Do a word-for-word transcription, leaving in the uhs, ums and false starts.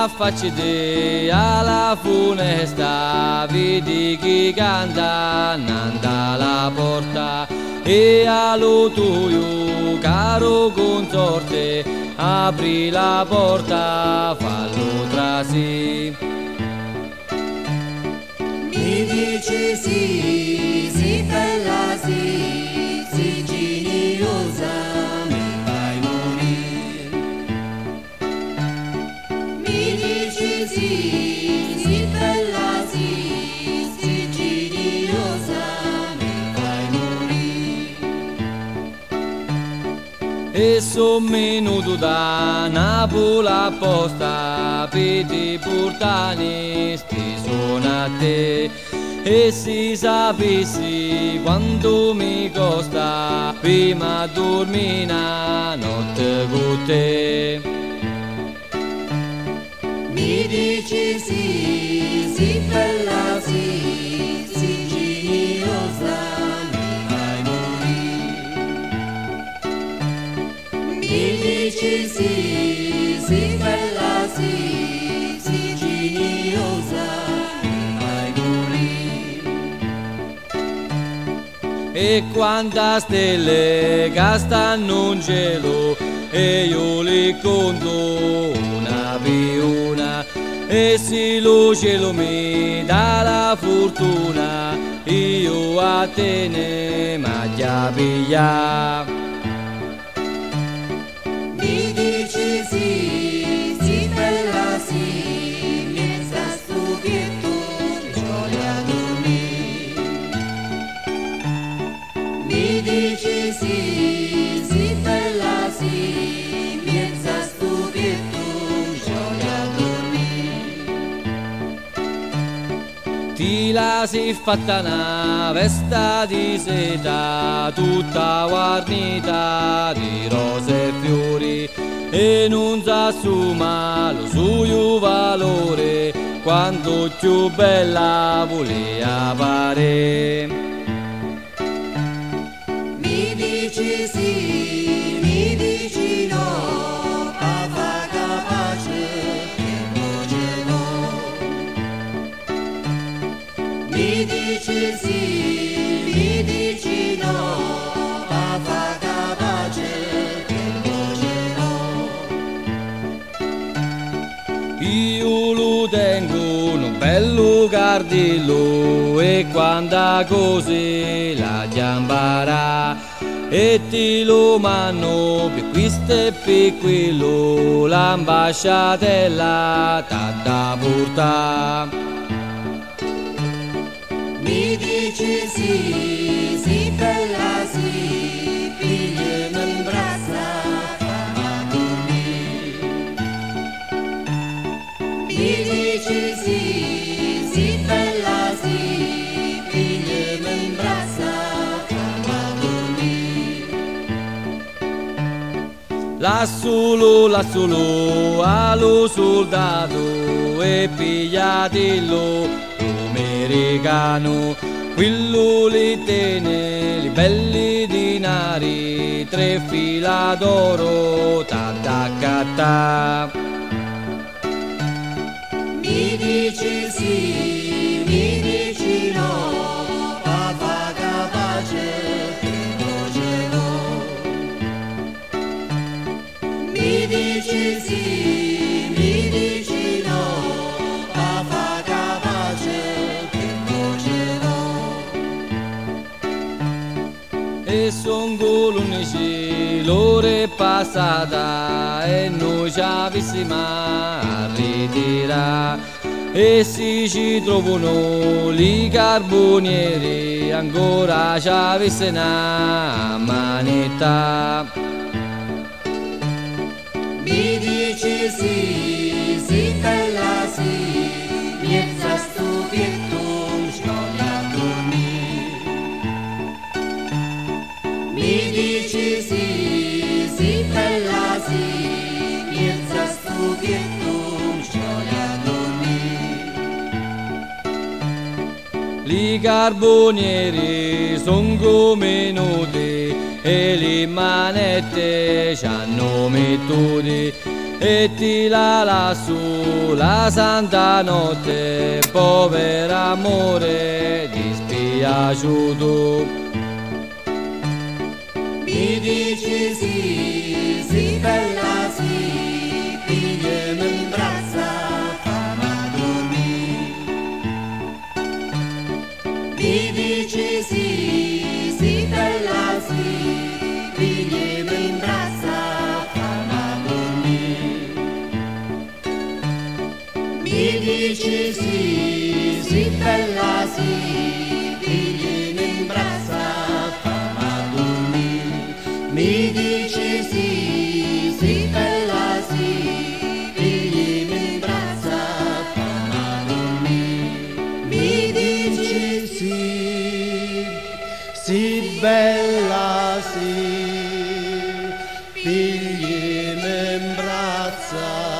affacci alla funesta, vedi chi canta nanda la porta, e allo tuo caro consorte apri la porta, fallo trasi. Mi dici sì, sì bella sì, sì geniosa, mi fai morire. Mi dici sì, sì bella sì, sì geniosa, mi fai morire. E son venuto da Napoli apposta per ti portare sti suoni a te, e se sapessi quanto mi costa prima dormire una notte con te. Mi dici sì, sì bella sì, sì geniosa, mi fai morire. Mi dici sì, sì bella sì, sì geniosa, mi fai morire. E quante stelle che stanno in cielo, e io le conto una per una, e se lo cielo mi dà la fortuna, io a te ne maglia piglia. Mi dici sì, sì bella sì, mezza stupietto, gioia a dormire. Mi dici sì, sì bella sì, mezza stupietto, gioia a dormire. Ti la si fatta una vesta di seta, tutta guarnita di rose e fiori, e non s'assuma lo suo valore, quanto più bella voleva pare. Mi dici sì, mi dici no, papà capace che voce no. Mi dici sì, mi dici no, papà capace che voce no. Io lo tengo un bello cardello, e quando così la chiambarà, e ti lo mando per questo e per quello, l'ambasciatella t'ha da portare. Mi dici sì, sì bella sì, pigliami in braccia, fammi dormire. Mi dici sì, sì bella sì, pigliami in braccia, fammi dormire. Lassolo, lassolo, allo soldato, e pigliatello americano, quello li tiene li belli dinari, tre fila d'oro t'ha da accattà. Mi dici sì, mi dici no, papà capace che voce no. Mi dici sì, mi dici no, papà capace che voce no. E son colunnici l'ora è passata, e noi ci avessimo a ritirare, e se ci trovano i carbonieri ancora ci avesse una manetta. Mi dici sì, sì bella sì, mezza stupietto, gioia a dormire. Mi dici sì, sì bella sì, mezza stupietto, gioia a dormire. I carbonieri son come noti, e le manette c'hanno mettuti e ti la lassù la santa notte, povero amore dispiaciuto. Mi dici sì, sì bella sì, pigliami in braccia, fammi a dormire. Mi dici sì, sì bella sì, pigliami in braccia, fammi a dormire. Mi dici sì, sì bella sì, pigliami in braccia, mi dici sì, sì bella sì, pigliami in braccia, fammi a dormire. Mi dici sì, sì bella sì, pigliami in braccia.